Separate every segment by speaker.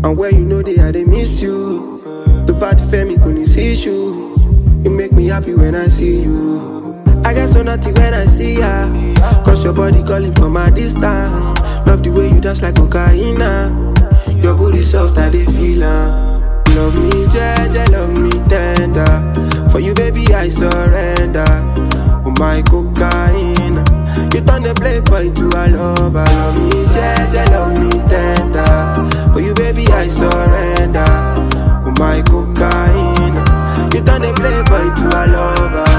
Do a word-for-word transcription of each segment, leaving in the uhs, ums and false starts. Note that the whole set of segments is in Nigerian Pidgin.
Speaker 1: And when you know they I they miss you. The bad femi couldn't see you. You make me happy when I see you. I get so naughty when I see ya. Cause your body calling from a distance. Love the way you dance like cocaine. Your booty soft, I they feel her. Love me, Jeje, love me tender. For you, baby, I surrender. Oh my cocaine. You turn the playboy to a lover. Love me, Jeje, love me tender. For you, baby, I surrender. Oh my cocaine. You turn the playboy to a lover.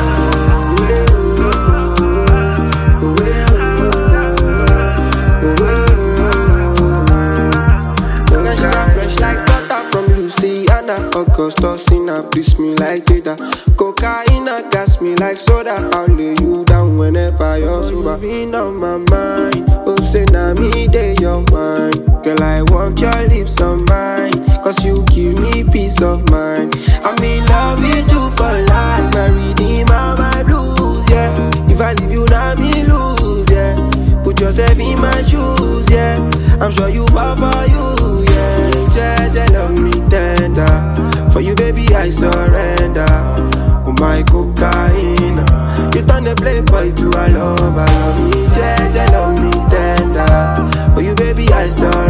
Speaker 1: Augustusina, please me like Jada. Cocaine gas me like soda. I'll lay you down whenever you're sober. Been on my mind, hope say na me they your mind. Girl, I want your lips on mine, cause you give me peace of mind. I'm in love with you for life, my redeemer, my blues, yeah. If I leave you now, me lose, yeah. Put yourself in my shoes, yeah. I'm sure you fall for you, yeah. Jeje, love me tender. For you, baby, I surrender. Oh my cocaine. You turn the playboy to a lover. Love me, Jeje, love me tender. For you, baby, I surrender.